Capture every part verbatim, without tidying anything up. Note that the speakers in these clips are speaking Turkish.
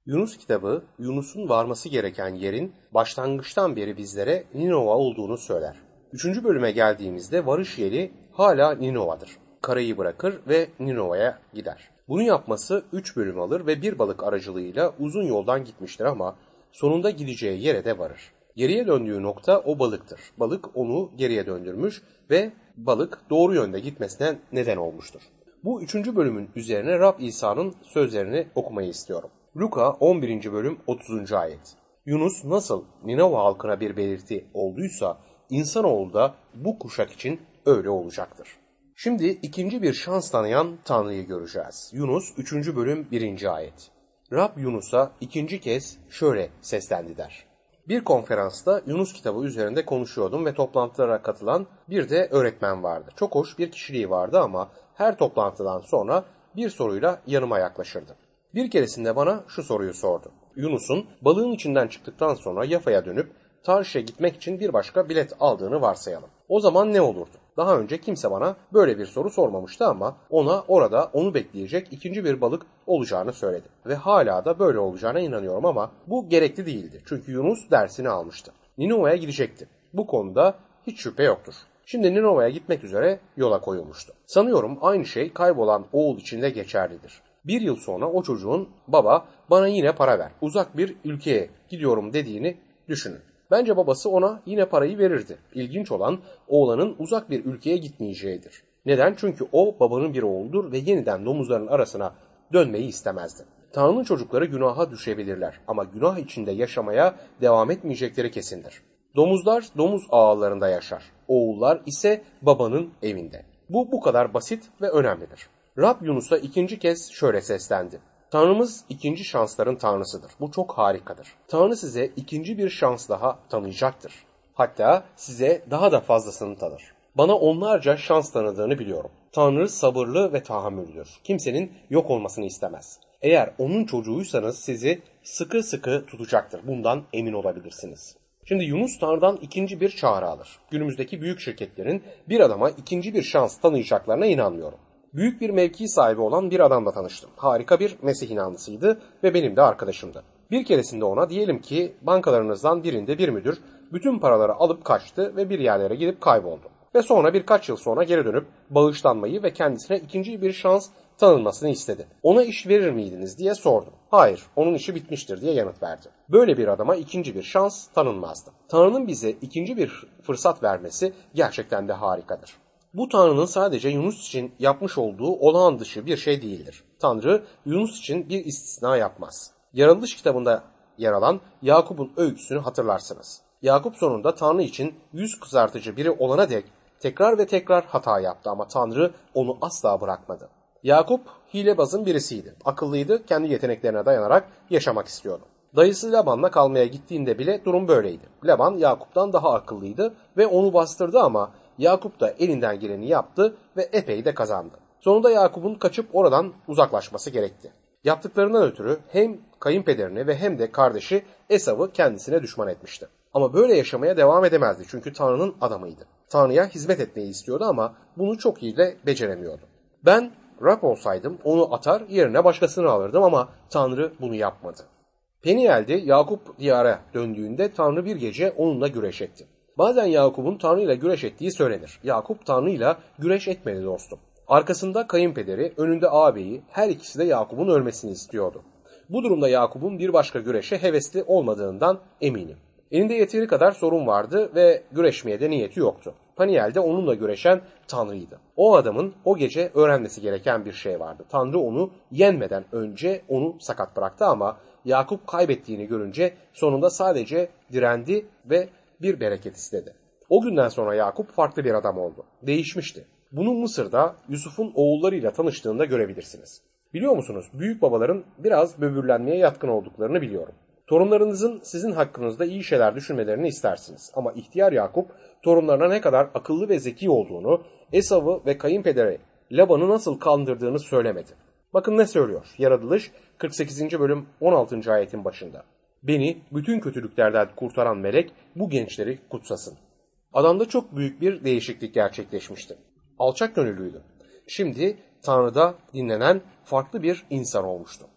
Yunus kitabı, Yunus'un varması gereken yerin başlangıçtan beri bizlere Ninova olduğunu söyler. Üçüncü bölüme geldiğimizde varış yeri hala Ninova'dır. Karayı bırakır ve Ninova'ya gider. Bunu yapması üç bölüm alır ve bir balık aracılığıyla uzun yoldan gitmiştir ama sonunda gideceği yere de varır. Geriye döndüğü nokta o balıktır. Balık onu geriye döndürmüş ve balık doğru yönde gitmesine neden olmuştur. Bu üçüncü bölümün üzerine Rab İsa'nın sözlerini okumayı istiyorum. Luka on birinci bölüm otuzuncu ayet. Yunus nasıl Ninova halkına bir belirti olduysa insanoğlu da bu kuşak için öyle olacaktır. Şimdi ikinci bir şans tanıyan Tanrı'yı göreceğiz. Yunus üçüncü bölüm birinci ayet. Rab Yunus'a ikinci kez şöyle seslendi der. Bir konferansta Yunus kitabı üzerinde konuşuyordum ve toplantılara katılan bir de öğretmen vardı. Çok hoş bir kişiliği vardı ama her toplantıdan sonra bir soruyla yanıma yaklaşırdı. Bir keresinde bana şu soruyu sordu. Yunus'un balığın içinden çıktıktan sonra Yafa'ya dönüp Tarşiş'e gitmek için bir başka bilet aldığını varsayalım. O zaman ne olurdu? Daha önce kimse bana böyle bir soru sormamıştı ama ona orada onu bekleyecek ikinci bir balık olacağını söyledi. Ve hala da böyle olacağına inanıyorum ama bu gerekli değildi. Çünkü Yunus dersini almıştı. Ninova'ya gidecekti. Bu konuda hiç şüphe yoktur. Şimdi Ninova'ya gitmek üzere yola koyulmuştu. Sanıyorum aynı şey kaybolan oğul için de geçerlidir. Bir yıl sonra o çocuğun baba bana yine para ver, uzak bir ülkeye gidiyorum dediğini düşünün. Bence babası ona yine parayı verirdi. İlginç olan oğlanın uzak bir ülkeye gitmeyeceğidir. Neden? Çünkü o babanın bir oğludur ve yeniden domuzların arasına dönmeyi istemezdi. Tanrı'nın çocukları günaha düşebilirler ama günah içinde yaşamaya devam etmeyecekleri kesindir. Domuzlar domuz ağlarında yaşar. Oğullar ise babanın evinde. Bu bu kadar basit ve önemlidir. Rab Yunus'a ikinci kez şöyle seslendi. Tanrımız ikinci şansların tanrısıdır. Bu çok harikadır. Tanrı size ikinci bir şans daha tanıyacaktır. Hatta size daha da fazlasını tanır. Bana onlarca şans tanıdığını biliyorum. Tanrı sabırlı ve tahammüllüdür. Kimsenin yok olmasını istemez. Eğer onun çocuğuysanız sizi sıkı sıkı tutacaktır. Bundan emin olabilirsiniz. Şimdi Yunus Tanrı'dan ikinci bir çağrı alır. Günümüzdeki büyük şirketlerin bir adama ikinci bir şans tanıyacaklarına inanmıyorum. Büyük bir mevki sahibi olan bir adamla tanıştım. Harika bir Mesih inanlısıydı ve benim de arkadaşımdı. Bir keresinde ona diyelim ki bankalarınızdan birinde bir müdür bütün paraları alıp kaçtı ve bir yerlere gidip kayboldu. Ve sonra birkaç yıl sonra geri dönüp bağışlanmayı ve kendisine ikinci bir şans tanınmasını istedi. Ona iş verir miydiniz diye sordum. Hayır, onun işi bitmiştir diye yanıt verdi. Böyle bir adama ikinci bir şans tanınmazdı. Tanrı'nın bize ikinci bir fırsat vermesi gerçekten de harikadır. Bu Tanrı'nın sadece Yunus için yapmış olduğu olağan dışı bir şey değildir. Tanrı Yunus için bir istisna yapmaz. Yaratılış kitabında yer alan Yakup'un öyküsünü hatırlarsınız. Yakup sonunda Tanrı için yüz kızartıcı biri olana dek tekrar ve tekrar hata yaptı ama Tanrı onu asla bırakmadı. Yakup hilebazın birisiydi. Akıllıydı, kendi yeteneklerine dayanarak yaşamak istiyordu. Dayısı Laban'la kalmaya gittiğinde bile durum böyleydi. Laban Yakup'tan daha akıllıydı ve onu bastırdı ama Yakup da elinden geleni yaptı ve epey de kazandı. Sonunda Yakup'un kaçıp oradan uzaklaşması gerekti. Yaptıklarından ötürü hem kayınpederini ve hem de kardeşi Esav'ı kendisine düşman etmişti. Ama böyle yaşamaya devam edemezdi çünkü Tanrı'nın adamıydı. Tanrı'ya hizmet etmeyi istiyordu ama bunu çok iyi de beceremiyordu. Ben Rab olsaydım onu atar yerine başkasını alırdım ama Tanrı bunu yapmadı. Peniel'de Yakup diyara döndüğünde Tanrı bir gece onunla güreş etti. Bazen Yakup'un Tanrı ile güreş ettiği söylenir. Yakup Tanrı ile güreş etmedi dostum. Arkasında kayınpederi, önünde ağabeyi, her ikisi de Yakup'un ölmesini istiyordu. Bu durumda Yakup'un bir başka güreşe hevesli olmadığından eminim. Elinde yeteri kadar sorun vardı ve güreşmeye de niyeti yoktu. Peniel'de onunla güreşen Tanrı'ydı. O adamın o gece öğrenmesi gereken bir şey vardı. Tanrı onu yenmeden önce onu sakat bıraktı ama Yakup kaybettiğini görünce sonunda sadece direndi ve bir bereket istedi. O günden sonra Yakup farklı bir adam oldu. Değişmişti. Bunu Mısır'da Yusuf'un oğullarıyla tanıştığında görebilirsiniz. Biliyor musunuz? Büyük babaların biraz böbürlenmeye yatkın olduklarını biliyorum. Torunlarınızın sizin hakkınızda iyi şeyler düşünmelerini istersiniz. Ama ihtiyar Yakup torunlarına ne kadar akıllı ve zeki olduğunu, Esav'ı ve kayınpederi Laban'ı nasıl kandırdığını söylemedi. Bakın ne söylüyor? Yaratılış kırk sekizinci bölüm on altıncı ayetin başında. Beni bütün kötülüklerden kurtaran melek bu gençleri kutsasın. Adamda çok büyük bir değişiklik gerçekleşmişti. Alçak gönüllüydü. Şimdi Tanrı'da dinlenen farklı bir insan olmuştu.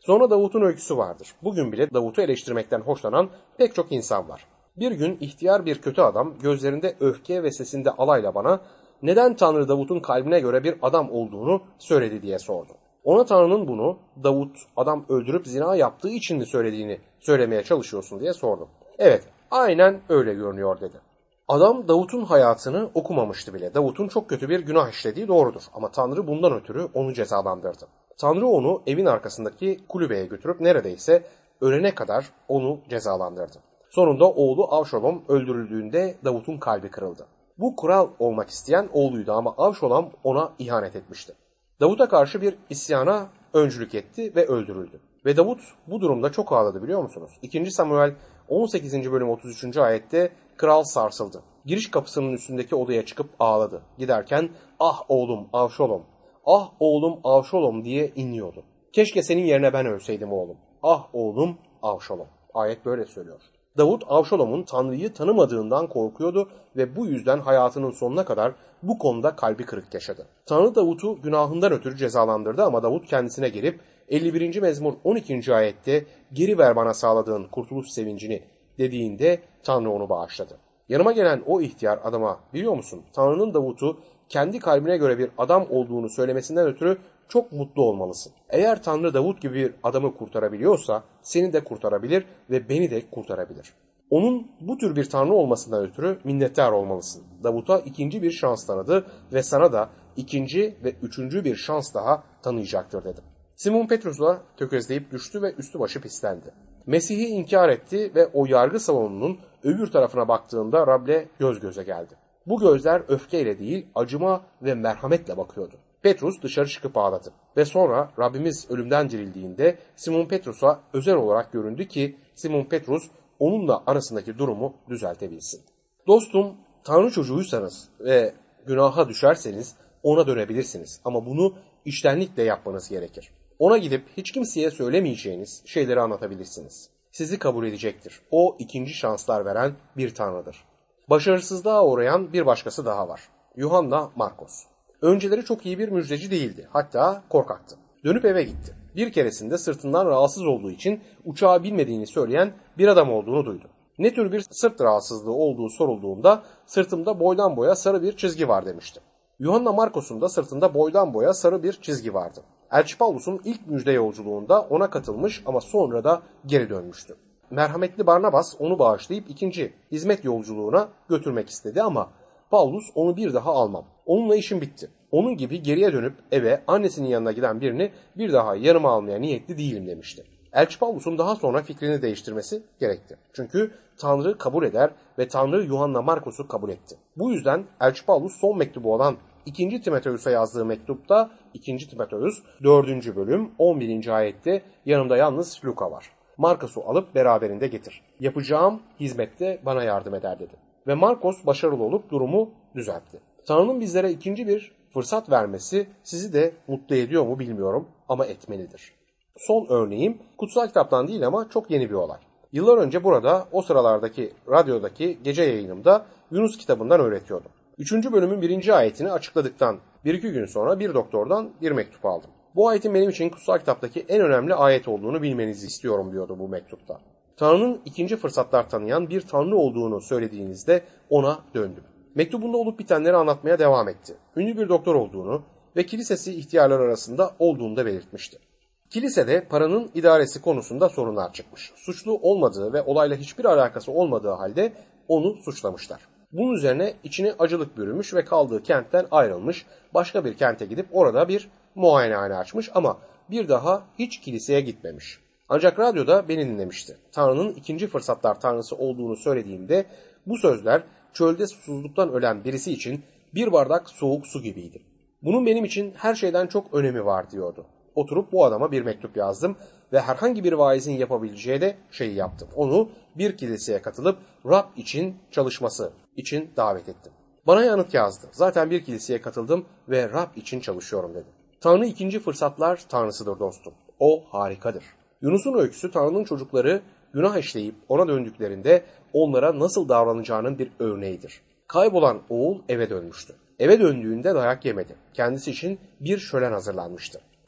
Sonra Davut'un öyküsü vardır. Bugün bile Davut'u eleştirmekten hoşlanan pek çok insan var. Bir gün ihtiyar bir kötü adam gözlerinde öfke ve sesinde alayla bana neden Tanrı Davut'un kalbine göre bir adam olduğunu söyledi diye sordu. Ona Tanrı'nın bunu Davut adam öldürüp zina yaptığı için mi söylediğini söylemeye çalışıyorsun diye sordum. Evet, aynen öyle görünüyor dedi. Adam Davut'un hayatını okumamıştı bile. Davut'un çok kötü bir günah işlediği doğrudur ama Tanrı bundan ötürü onu cezalandırdı. Tanrı onu evin arkasındaki kulübeye götürüp neredeyse ölene kadar onu cezalandırdı. Sonunda oğlu Avşalom öldürüldüğünde Davut'un kalbi kırıldı. Bu kral olmak isteyen oğluydu ama Avşalom ona ihanet etmişti. Davut'a karşı bir isyana öncülük etti ve öldürüldü. Ve Davut bu durumda çok ağladı biliyor musunuz? ikinci Samuel on sekizinci bölüm otuz üçüncü ayette kral sarsıldı. Giriş kapısının üstündeki odaya çıkıp ağladı. Giderken ah oğlum Avşalom, ah oğlum Avşalom diye inliyordu. Keşke senin yerine ben ölseydim oğlum. Ah oğlum Avşalom. Ayet böyle söylüyor. Davut Avşalom'un Tanrı'yı tanımadığından korkuyordu ve bu yüzden hayatının sonuna kadar bu konuda kalbi kırık yaşadı. Tanrı Davut'u günahından ötürü cezalandırdı ama Davut kendisine gelip elli birinci mezmur on ikinci ayette geri ver bana sağladığın kurtuluş sevincini dediğinde Tanrı onu bağışladı. Yanıma gelen o ihtiyar adama biliyor musun Tanrı'nın Davut'u kendi kalbine göre bir adam olduğunu söylemesinden ötürü çok mutlu olmalısın. Eğer Tanrı Davut gibi bir adamı kurtarabiliyorsa seni de kurtarabilir ve beni de kurtarabilir. Onun bu tür bir Tanrı olmasından ötürü minnettar olmalısın. Davut'a ikinci bir şans tanıdı ve sana da ikinci ve üçüncü bir şans daha tanıyacaktır dedim. Simon Petrus'a tökezleyip düştü ve üstü başı pislendi. Mesih'i inkar etti ve o yargı salonunun öbür tarafına baktığında Rab'le göz göze geldi. Bu gözler öfkeyle değil acıma ve merhametle bakıyordu. Petrus dışarı çıkıp ağladı ve sonra Rabbimiz ölümden dirildiğinde Simon Petrus'a özel olarak göründü ki Simon Petrus onunla arasındaki durumu düzeltebilsin. Dostum, Tanrı çocuğuysanız ve günaha düşerseniz ona dönebilirsiniz ama bunu içtenlikle yapmanız gerekir. Ona gidip hiç kimseye söylemeyeceğiniz şeyleri anlatabilirsiniz. Sizi kabul edecektir. O ikinci şanslar veren bir Tanrı'dır. Başarısızlığa uğrayan bir başkası daha var. Yuhanna Markos. Önceleri çok iyi bir müjdeci değildi. Hatta korkaktı. Dönüp eve gitti. Bir keresinde sırtından rahatsız olduğu için uçağı bilmediğini söyleyen bir adam olduğunu duydu. Ne tür bir sırt rahatsızlığı olduğu sorulduğunda sırtımda boydan boya sarı bir çizgi var demişti. Yuhanna Markos'un da sırtında boydan boya sarı bir çizgi vardı. Elçi Pavlus'un ilk müjde yolculuğunda ona katılmış ama sonra da geri dönmüştü. Merhametli Barnabas onu bağışlayıp ikinci hizmet yolculuğuna götürmek istedi ama Pavlus onu bir daha almam. Onunla işim bitti. Onun gibi geriye dönüp eve annesinin yanına giden birini bir daha yanıma almaya niyetli değilim demişti. Elçi Pavlus'un daha sonra fikrini değiştirmesi gerekti. Çünkü Tanrı kabul eder ve Tanrı Yuhanna Markos'u kabul etti. Bu yüzden Elçi Pavlus son mektubu olan ikinci Timoteus'a yazdığı mektupta ikinci Timoteus dördüncü bölüm on birinci ayette yanımda yalnız Luka var. Markos'u alıp beraberinde getir. Yapacağım hizmette bana yardım eder dedi. Ve Markos başarılı olup durumu düzeltti. Tanrı'nın bizlere ikinci bir fırsat vermesi sizi de mutlu ediyor mu bilmiyorum ama etmelidir. Son örneğim kutsal kitaptan değil ama çok yeni bir olay. Yıllar önce burada o sıralardaki radyodaki gece yayınımda Yunus kitabından öğretiyordum. Üçüncü bölümün birinci ayetini açıkladıktan bir iki gün sonra bir doktordan bir mektup aldım. Bu ayetin benim için kutsal kitaptaki en önemli ayet olduğunu bilmenizi istiyorum diyordu bu mektupta. Tanrı'nın ikinci fırsatlar tanıyan bir Tanrı olduğunu söylediğinizde ona döndüm. Mektubunda olup bitenleri anlatmaya devam etti. Ünlü bir doktor olduğunu ve kilisesi ihtiyarlar arasında olduğunu da belirtmişti. Kilisede paranın idaresi konusunda sorunlar çıkmış. Suçlu olmadığı ve olayla hiçbir alakası olmadığı halde onu suçlamışlar. Bunun üzerine içine acılık bürümüş ve kaldığı kentten ayrılmış, başka bir kente gidip orada bir muayenehane açmış ama bir daha hiç kiliseye gitmemiş. Ancak radyoda beni dinlemişti. Tanrı'nın ikinci fırsatlar tanrısı olduğunu söylediğimde bu sözler çölde susuzluktan ölen birisi için bir bardak soğuk su gibiydi. Bunun benim için her şeyden çok önemi var diyordu. Oturup bu adama bir mektup yazdım ve herhangi bir vaizin yapabileceği de şeyi yaptım. Onu bir kiliseye katılıp Rab için çalışması için davet ettim. Bana yanıt yazdı. Zaten bir kiliseye katıldım ve Rab için çalışıyorum dedi. Tanrı ikinci fırsatlar tanrısıdır dostum. O harikadır. Yunus'un öyküsü Tanrı'nın çocukları günah işleyip ona döndüklerinde onlara nasıl davranacağının bir örneğidir. Kaybolan oğul eve dönmüştü. Eve döndüğünde dayak yemedi. Kendisi için bir şölen hazırlanmıştı.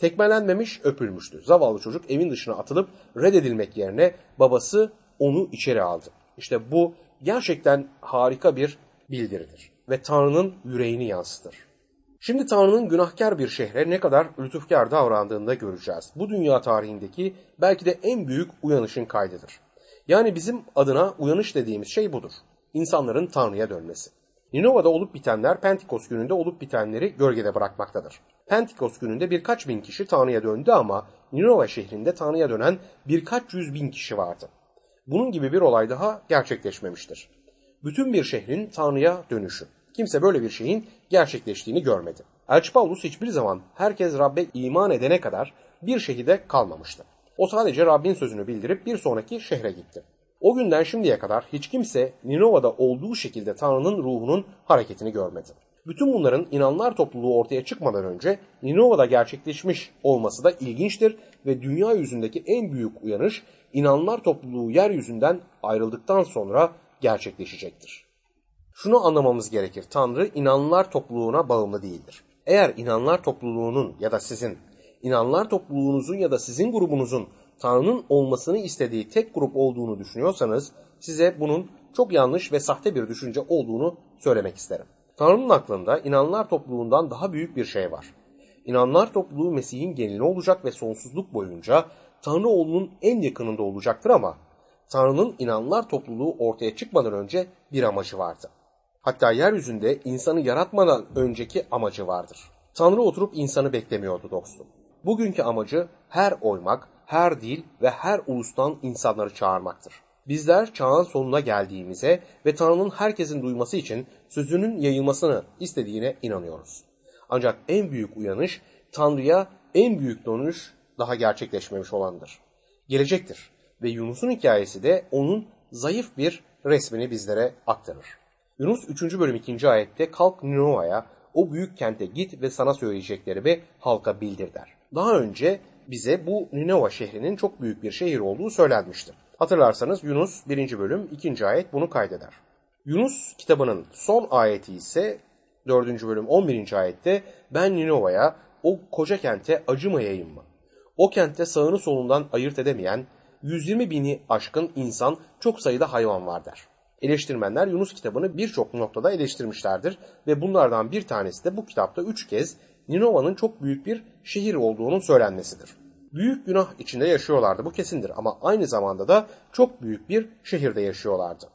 Tekmelenmemiş, öpülmüştü. Zavallı çocuk evin dışına atılıp reddedilmek yerine babası onu içeri aldı. İşte bu gerçekten harika bir bildiridir ve Tanrı'nın yüreğini yansıtır. Şimdi Tanrı'nın günahkar bir şehre ne kadar lütufkar davrandığını da göreceğiz. Bu dünya tarihindeki belki de en büyük uyanışın kaydıdır. Yani bizim adına uyanış dediğimiz şey budur. İnsanların Tanrı'ya dönmesi. Ninova'da olup bitenler Pentikos gününde olup bitenleri gölgede bırakmaktadır. Pentikos gününde birkaç bin kişi Tanrı'ya döndü ama Ninova şehrinde Tanrı'ya dönen birkaç yüz bin kişi vardı. Bunun gibi bir olay daha gerçekleşmemiştir. Bütün bir şehrin Tanrı'ya dönüşü. Kimse böyle bir şeyin gerçekleştiğini görmedi. Elçi Paulus hiçbir zaman herkes Rab'be iman edene kadar bir şehirde kalmamıştı. O sadece Rabbin sözünü bildirip bir sonraki şehre gitti. O günden şimdiye kadar hiç kimse Ninova'da olduğu şekilde Tanrı'nın ruhunun hareketini görmedi. Bütün bunların inanlar topluluğu ortaya çıkmadan önce Ninova'da gerçekleşmiş olması da ilginçtir ve dünya yüzündeki en büyük uyanış inanlar topluluğu yeryüzünden ayrıldıktan sonra gerçekleşecektir. Şunu anlamamız gerekir. Tanrı inanlar topluluğuna bağımlı değildir. Eğer inanlar topluluğunun ya da sizin, inanlar topluluğunuzun ya da sizin grubunuzun Tanrı'nın olmasını istediği tek grup olduğunu düşünüyorsanız size bunun çok yanlış ve sahte bir düşünce olduğunu söylemek isterim. Tanrı'nın aklında inanlar topluluğundan daha büyük bir şey var. İnanlar topluluğu Mesih'in gelini olacak ve sonsuzluk boyunca Tanrı oğlunun en yakınında olacaktır ama Tanrı'nın inanlar topluluğu ortaya çıkmadan önce bir amacı vardı. Hatta yeryüzünde insanı yaratmadan önceki amacı vardır. Tanrı oturup insanı beklemiyordu dostum. Bugünkü amacı her oymak, her dil ve her ulustan insanları çağırmaktır. Bizler çağın sonuna geldiğimize ve Tanrı'nın herkesin duyması için sözünün yayılmasını istediğine inanıyoruz. Ancak en büyük uyanış Tanrı'ya en büyük dönüş daha gerçekleşmemiş olandır. Gelecektir ve Yunus'un hikayesi de onun zayıf bir resmini bizlere aktarır. Yunus üçüncü bölüm ikinci ayette kalk Ninova'ya, o büyük kente git ve sana söyleyeceklerimi halka bildir der. Daha önce bize bu Ninova şehrinin çok büyük bir şehir olduğu söylenmişti. Hatırlarsanız Yunus birinci bölüm ikinci ayet bunu kaydeder. Yunus kitabının son ayeti ise dördüncü bölüm on birinci ayette ben Ninova'ya, o koca kente acımayayım mı? O kentte sağını solundan ayırt edemeyen yüz yirmi bini aşkın insan, çok sayıda hayvan var der. Eleştirmenler Yunus kitabını birçok noktada eleştirmişlerdir ve bunlardan bir tanesi de bu kitapta üç kez Ninova'nın çok büyük bir şehir olduğunun söylenmesidir. Büyük günah içinde yaşıyorlardı, bu kesindir, ama aynı zamanda da çok büyük bir şehirde yaşıyorlardı.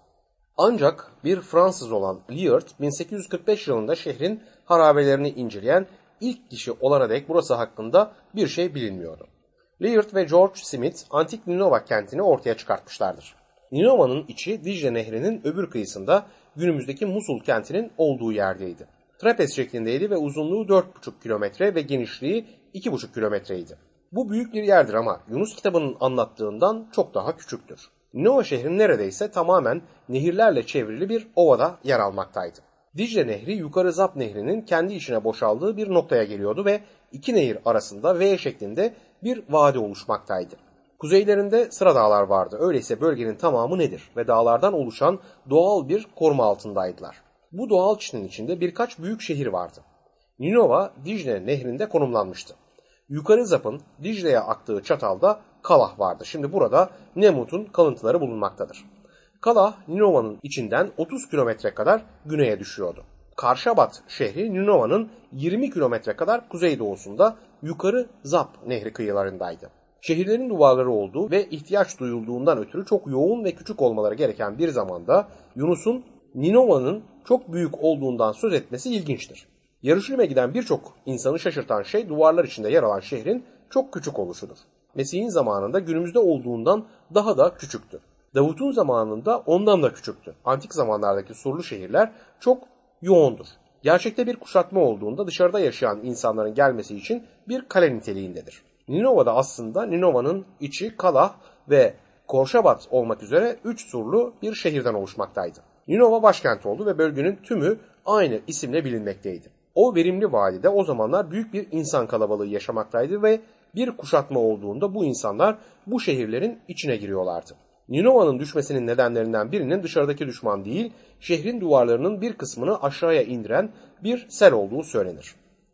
Ancak bir Fransız olan Layard bin sekiz yüz kırk beş yılında şehrin harabelerini inceleyen ilk kişi olana dek burası hakkında bir şey bilinmiyordu. Layard ve George Smith antik Ninova kentini ortaya çıkartmışlardır. Ninova'nın içi Dicle Nehri'nin öbür kıyısında günümüzdeki Musul kentinin olduğu yerdeydi. Trapez şeklindeydi ve uzunluğu dört buçuk kilometre ve genişliği iki buçuk kilometreydi. Bu büyük bir yerdir ama Yunus kitabının anlattığından çok daha küçüktür. Ninova şehri neredeyse tamamen nehirlerle çevrili bir ovada yer almaktaydı. Dicle Nehri yukarı Zap Nehri'nin kendi içine boşaldığı bir noktaya geliyordu ve iki nehir arasında V şeklinde bir vadi oluşmaktaydı. Kuzeylerinde sıra dağlar vardı. Öyleyse bölgenin tamamı nedir ve dağlardan oluşan doğal bir koruma altındaydılar. Bu doğal çitinin içinde birkaç büyük şehir vardı. Ninova, Dicle Nehri'nde konumlanmıştı. Yukarı Zap'ın Dicle'ye aktığı çatalda Kalah vardı. Şimdi burada Nemrut'un kalıntıları bulunmaktadır. Kalah, Ninova'nın içinden otuz kilometre kadar güneye düşüyordu. Karşabat şehri Ninova'nın yirmi kilometre kadar kuzeydoğusunda yukarı Zap Nehri kıyılarındaydı. Şehirlerin duvarları olduğu ve ihtiyaç duyulduğundan ötürü çok yoğun ve küçük olmaları gereken bir zamanda Yunus'un Ninova'nın çok büyük olduğundan söz etmesi ilginçtir. Yeruşalim'e giden birçok insanı şaşırtan şey duvarlar içinde yer alan şehrin çok küçük oluşudur. Mesih'in zamanında günümüzde olduğundan daha da küçüktü. Davut'un zamanında ondan da küçüktü. Antik zamanlardaki surlu şehirler çok yoğundur. Gerçekte bir kuşatma olduğunda dışarıda yaşayan insanların gelmesi için bir kale niteliğindedir. Ninova'da aslında Ninova'nın içi Kalah ve Korşabat olmak üzere üç surlu bir şehirden oluşmaktaydı. Ninova başkent oldu ve bölgenin tümü aynı isimle bilinmekteydi. O verimli vadide o zamanlar büyük bir insan kalabalığı yaşamaktaydı ve bir kuşatma olduğunda bu insanlar bu şehirlerin içine giriyorlardı. Ninova'nın düşmesinin nedenlerinden birinin dışarıdaki düşman değil, şehrin duvarlarının bir kısmını aşağıya indiren bir sel olduğu söylenir.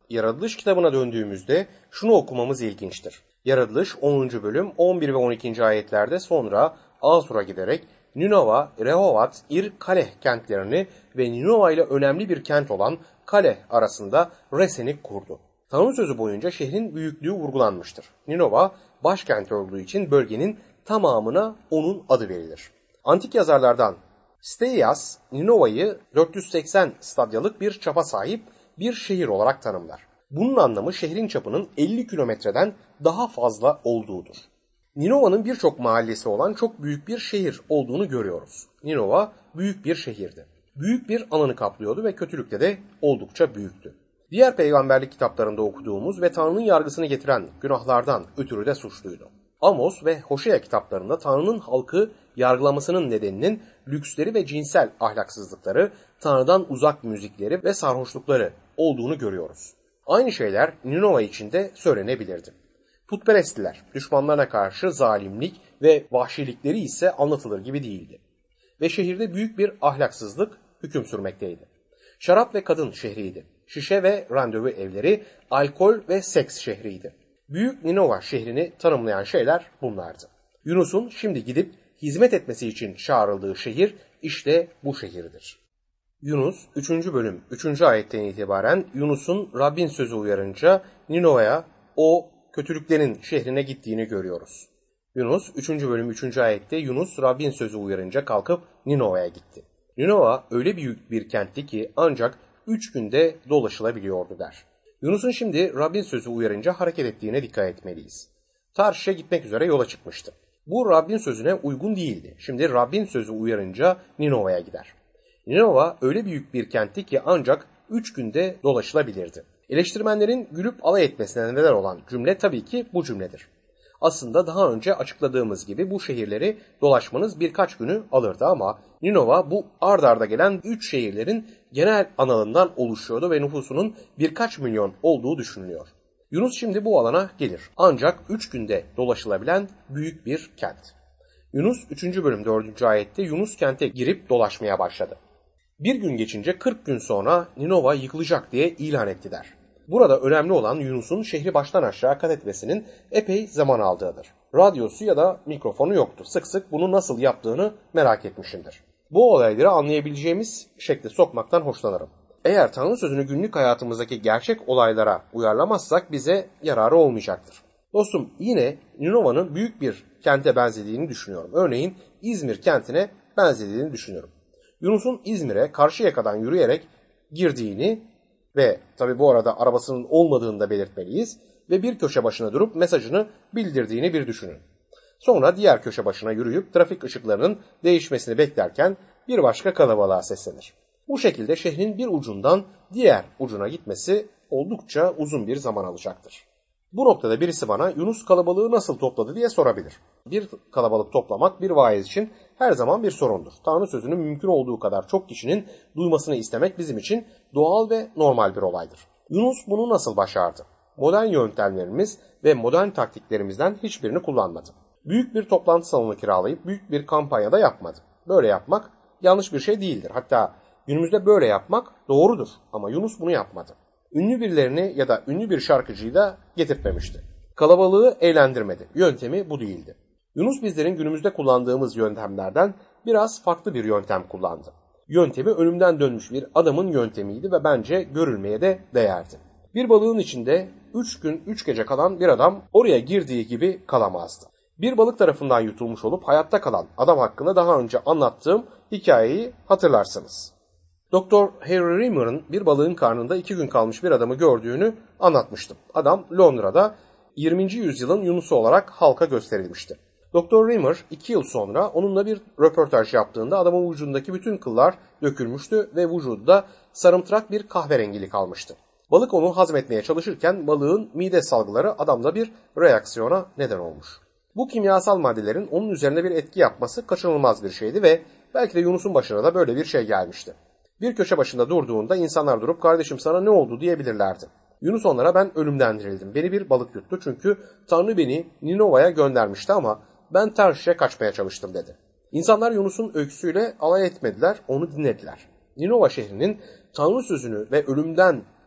Yaratılış kitabına döndüğümüzde şunu okumamız ilginçtir. Yaratılış onuncu bölüm on bir ve on ikinci ayetlerde sonra Asur'a giderek Ninova, Rehovat, Ir, Kaleh kentlerini ve Ninova ile önemli bir kent olan Kaleh arasında Resen'i kurdu. Tanrı sözü boyunca şehrin büyüklüğü vurgulanmıştır. Ninova başkent olduğu için bölgenin tamamına onun adı verilir. Antik yazarlardan Steias, Ninova'yı dört yüz seksen stadyalık bir çapa sahip bir şehir olarak tanımlar. Bunun anlamı şehrin çapının elli kilometreden daha fazla olduğudur. Ninova'nın birçok mahallesi olan çok büyük bir şehir olduğunu görüyoruz. Ninova büyük bir şehirdi. Büyük bir alanı kaplıyordu ve kötülükte de oldukça büyüktü. Diğer peygamberlik kitaplarında okuduğumuz ve Tanrı'nın yargısını getiren günahlardan ötürü de suçluydu. Amos ve Hoşea kitaplarında Tanrı'nın halkı yargılamasının nedeninin lüksleri ve cinsel ahlaksızlıkları, Tanrı'dan uzak müzikleri ve sarhoşlukları olduğunu görüyoruz. Aynı şeyler Ninova için de söylenebilirdi. Putperestliler, düşmanlarına karşı zalimlik ve vahşilikleri ise anlatılır gibi değildi. Ve şehirde büyük bir ahlaksızlık hüküm sürmekteydi. Şarap ve kadın şehriydi. Şişe ve randevu evleri, alkol ve seks şehriydi. Büyük Ninova şehrini tanımlayan şeyler bunlardı. Yunus'un şimdi gidip hizmet etmesi için çağrıldığı şehir işte bu şehirdir. Yunus üçüncü bölüm üçüncü ayetten itibaren Yunus'un Rabbin sözü uyarınca Ninova'ya, o kötülüklerin şehrine gittiğini görüyoruz. Yunus üçüncü bölüm üçüncü ayette Yunus Rabbin sözü uyarınca kalkıp Ninova'ya gitti. Ninova öyle büyük bir kentti ki ancak üç günde dolaşılabiliyordu der. Yunus'un şimdi Rabbin sözü uyarınca hareket ettiğine dikkat etmeliyiz. Tarşiş'e gitmek üzere yola çıkmıştı. Bu Rabbin sözüne uygun değildi. Şimdi Rabbin sözü uyarınca Ninova'ya gider. Ninova öyle büyük bir kentti ki ancak üç günde dolaşılabilirdi. Eleştirmenlerin gülüp alay etmesine neden olan cümle tabii ki bu cümledir. Aslında daha önce açıkladığımız gibi bu şehirleri dolaşmanız birkaç günü alırdı ama Ninova bu ard arda gelen üç şehirlerin genel analından oluşuyordu ve nüfusunun birkaç milyon olduğu düşünülüyor. Yunus şimdi bu alana gelir. Ancak üç günde dolaşılabilen büyük bir kent. Yunus üçüncü bölüm dördüncü ayette Yunus kente girip dolaşmaya başladı. Bir gün geçince kırk gün sonra Ninova yıkılacak diye ilan ettiler. Burada önemli olan Yunus'un şehri baştan aşağı kat etmesinin epey zaman aldığıdır. Radyosu ya da mikrofonu yoktu. Sık sık bunu nasıl yaptığını merak etmişimdir. Bu olayları anlayabileceğimiz şekle sokmaktan hoşlanırım. Eğer Tanrı sözünü günlük hayatımızdaki gerçek olaylara uyarlamazsak bize yararı olmayacaktır. Dostum, yine Ninova'nın büyük bir kente benzediğini düşünüyorum. Örneğin İzmir kentine benzediğini düşünüyorum. Yunus'un İzmir'e Karşıyaka'dan yürüyerek girdiğini ve tabi bu arada arabasının olmadığını da belirtmeliyiz ve bir köşe başına durup mesajını bildirdiğini bir düşünün. Sonra diğer köşe başına yürüyüp trafik ışıklarının değişmesini beklerken bir başka kalabalığa seslenir. Bu şekilde şehrin bir ucundan diğer ucuna gitmesi oldukça uzun bir zaman alacaktır. Bu noktada birisi bana Yunus kalabalığı nasıl topladı diye sorabilir. Bir kalabalık toplamak bir vaiz için her zaman bir sorundur. Tanrı sözünü mümkün olduğu kadar çok kişinin duymasını istemek bizim için doğal ve normal bir olaydır. Yunus bunu nasıl başardı? Modern yöntemlerimiz ve modern taktiklerimizden hiçbirini kullanmadı. Büyük bir toplantı salonu kiralayıp büyük bir kampanyada yapmadı. Böyle yapmak yanlış bir şey değildir. Hatta günümüzde böyle yapmak doğrudur ama Yunus bunu yapmadı. Ünlü birilerini ya da ünlü bir şarkıcıyı da getirtmemişti. Kalabalığı eğlendirmedi. Yöntemi bu değildi. Yunus bizlerin günümüzde kullandığımız yöntemlerden biraz farklı bir yöntem kullandı. Yöntemi ölümden dönmüş bir adamın yöntemiydi ve bence görülmeye de değerdi. Bir balığın içinde üç gün üç gece kalan bir adam oraya girdiği gibi kalamazdı. Bir balık tarafından yutulmuş olup hayatta kalan adam hakkında daha önce anlattığım hikayeyi hatırlarsınız. Doktor Harry Rimmer'ın bir balığın karnında iki gün kalmış bir adamı gördüğünü anlatmıştım. Adam Londra'da yirminci yüzyılın Yunus'u olarak halka gösterilmişti. Doktor Rimmer iki yıl sonra onunla bir röportaj yaptığında adamın vücudundaki bütün kıllar dökülmüştü ve vücudu da sarımtırak bir kahverengilik almıştı. Balık onu hazmetmeye çalışırken balığın mide salgıları adamda bir reaksiyona neden olmuş. Bu kimyasal maddelerin onun üzerine bir etki yapması kaçınılmaz bir şeydi ve belki de Yunus'un başına da böyle bir şey gelmişti. Bir köşe başında durduğunda insanlar durup "Kardeşim sana ne oldu?" diyebilirlerdi. Yunus onlara "Ben ölümden dirildim. Beni bir balık yuttu çünkü Tanrı beni Ninova'ya göndermişti ama ben Tarşiş'e kaçmaya çalıştım" dedi. İnsanlar Yunus'un öyküsüyle alay etmediler, onu dinlediler. Ninova şehrinin Tanrı sözünü ve ölümden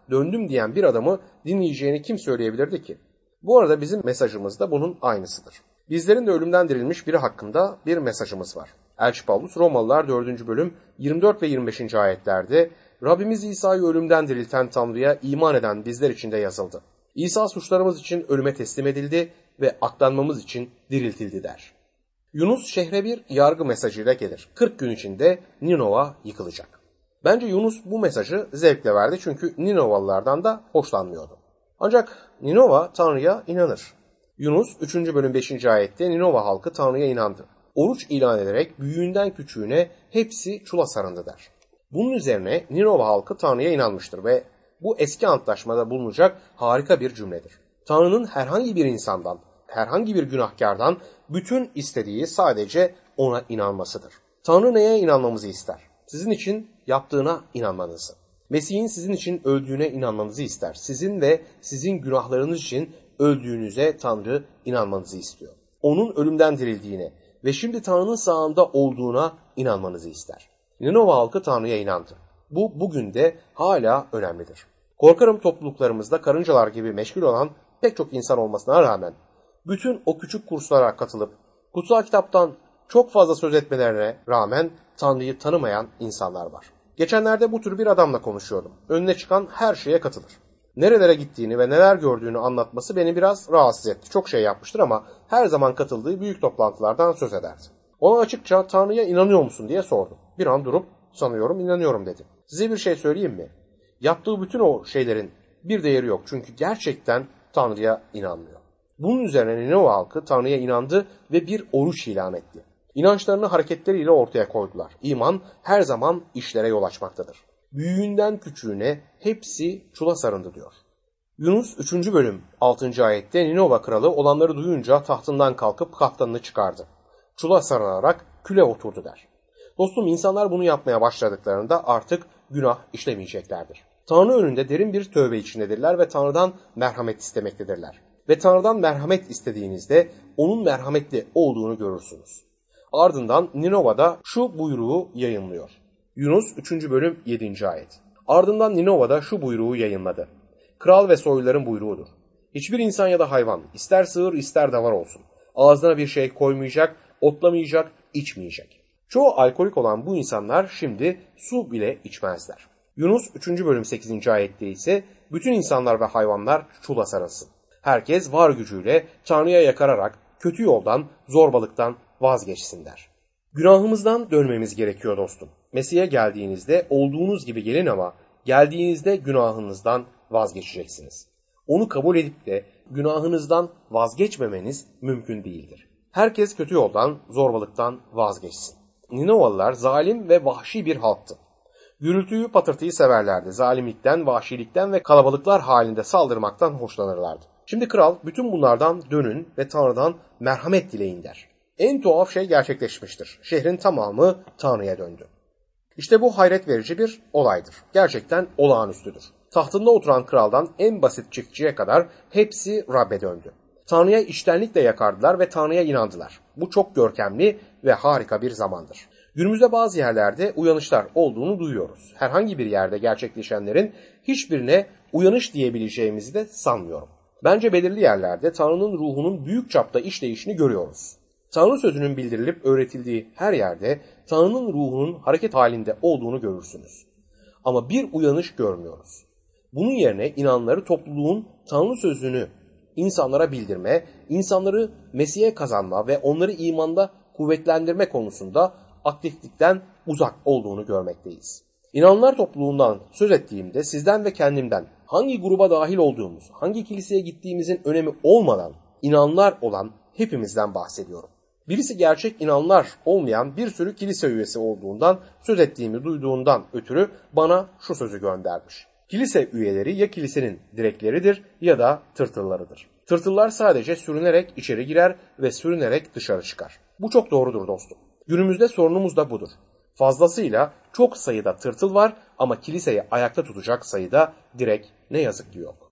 döndüm diyen bir adamı dinleyeceğini kim söyleyebilirdi ki? Bu arada bizim mesajımız da bunun aynısıdır. Bizlerin de ölümden dirilmiş biri hakkında bir mesajımız var. Elçi Pavlus Romalılar dördüncü bölüm yirmi dört ve yirmi beşinci ayetlerde Rabbimiz İsa'yı ölümden dirilten Tanrı'ya iman eden bizler için de yazıldı. İsa suçlarımız için ölüme teslim edildi ve aklanmamız için diriltildi der. Yunus şehre bir yargı mesajıyla gelir. kırk gün içinde Ninova yıkılacak. Bence Yunus bu mesajı zevkle verdi çünkü Ninovalılardan da hoşlanmıyordu. Ancak Ninova Tanrı'ya inanır. Yunus üçüncü bölüm beşinci ayette Ninova halkı Tanrı'ya inandı. Oruç ilan ederek büyüğünden küçüğüne hepsi çula sarındı der. Bunun üzerine Ninova halkı Tanrı'ya inanmıştır ve bu eski antlaşmada bulunacak harika bir cümledir. Tanrı'nın herhangi bir insandan, herhangi bir günahkardan bütün istediği sadece ona inanmasıdır. Tanrı neye inanmamızı ister? Sizin için yaptığına inanmanızı. Mesih'in sizin için öldüğüne inanmanızı ister. Sizin ve sizin günahlarınız için öldüğünüze Tanrı inanmanızı istiyor. Onun ölümden dirildiğine ve şimdi Tanrı'nın sağında olduğuna inanmanızı ister. Ninova halkı Tanrı'ya inandı. Bu bugün de hala önemlidir. Korkarım topluluklarımızda karıncalar gibi meşgul olan pek çok insan olmasına rağmen bütün o küçük kurslara katılıp kutsal kitaptan çok fazla söz etmelerine rağmen Tanrı'yı tanımayan insanlar var. Geçenlerde bu tür bir adamla konuşuyordum. Önüne çıkan her şeye katılır. Nerelere gittiğini ve neler gördüğünü anlatması beni biraz rahatsız etti. Çok şey yapmıştır ama her zaman katıldığı büyük toplantılardan söz ederdi. Ona açıkça Tanrı'ya inanıyor musun diye sordum. Bir an durup sanıyorum inanıyorum dedi. Size bir şey söyleyeyim mi? Yaptığı bütün o şeylerin bir değeri yok. Çünkü gerçekten Tanrı'ya inanmıyor. Bunun üzerine Ninova halkı Tanrı'ya inandı ve bir oruç ilan etti. İnançlarını hareketleriyle ortaya koydular. İman her zaman işlere yol açmaktadır. Büyüğünden küçüğüne hepsi çula sarındı diyor. Yunus üçüncü bölüm altıncı ayette Ninova kralı olanları duyunca tahtından kalkıp kaftanını çıkardı. Çula sarınarak küle oturdu der. Dostum, insanlar bunu yapmaya başladıklarında artık günah işlemeyeceklerdir. Tanrı önünde derin bir tövbe içindedirler ve Tanrı'dan merhamet istemektedirler. Ve Tanrı'dan merhamet istediğinizde onun merhametli olduğunu görürsünüz. Ardından Ninova'da şu buyruğu yayınlıyor. Yunus üçüncü bölüm yedinci ayet. Ardından Ninova'da şu buyruğu yayınladı. Kral ve soyluların buyruğudur. Hiçbir insan ya da hayvan, ister sığır ister davar olsun, ağzına bir şey koymayacak, otlamayacak, içmeyecek. Çoğu alkolik olan bu insanlar şimdi su bile içmezler. Yunus üçüncü bölüm sekizinci ayette ise bütün insanlar ve hayvanlar çula sarılsın. Herkes var gücüyle Tanrı'ya yakararak kötü yoldan, zorbalıktan vazgeçsin der. Günahımızdan dönmemiz gerekiyor dostum. Mesih'e geldiğinizde olduğunuz gibi gelin ama geldiğinizde günahınızdan vazgeçeceksiniz. Onu kabul edip de günahınızdan vazgeçmemeniz mümkün değildir. Herkes kötü yoldan, zorbalıktan vazgeçsin. Ninovalılar zalim ve vahşi bir halktı. Gürültüyü, patırtıyı severlerdi. Zalimlikten, vahşilikten ve kalabalıklar halinde saldırmaktan hoşlanırlardı. Şimdi kral bütün bunlardan dönün ve Tanrı'dan merhamet dileyin der. En tuhaf şey gerçekleşmiştir. Şehrin tamamı Tanrı'ya döndü. İşte bu hayret verici bir olaydır. Gerçekten olağanüstüdür. Tahtında oturan kraldan en basit çiftçiye kadar hepsi Rab'be döndü. Tanrı'ya içtenlikle yakardılar ve Tanrı'ya inandılar. Bu çok görkemli ve harika bir zamandır. Günümüzde bazı yerlerde uyanışlar olduğunu duyuyoruz. Herhangi bir yerde gerçekleşenlerin hiçbirine uyanış diyebileceğimizi de sanmıyorum. Bence belirli yerlerde Tanrı'nın ruhunun büyük çapta işleyişini görüyoruz. Tanrı sözünün bildirilip öğretildiği her yerde Tanrı'nın ruhunun hareket halinde olduğunu görürsünüz. Ama bir uyanış görmüyoruz. Bunun yerine inananları topluluğun Tanrı sözünü insanlara bildirme, insanları Mesih'e kazanma ve onları imanda kuvvetlendirme konusunda aktiflikten uzak olduğunu görmekteyiz. İnananlar topluluğundan söz ettiğimde sizden ve kendimden hangi gruba dahil olduğumuz, hangi kiliseye gittiğimizin önemi olmadan inananlar olan hepimizden bahsediyorum. Birisi gerçek inananlar olmayan bir sürü kilise üyesi olduğundan söz ettiğimi duyduğundan ötürü bana şu sözü göndermiş. Kilise üyeleri ya kilisenin direkleridir ya da tırtıllarıdır. Tırtıllar sadece sürünerek içeri girer ve sürünerek dışarı çıkar. Bu çok doğrudur dostum. Günümüzde sorunumuz da budur. Fazlasıyla çok sayıda tırtıl var ama kiliseyi ayakta tutacak sayıda direk ne yazık ki yok.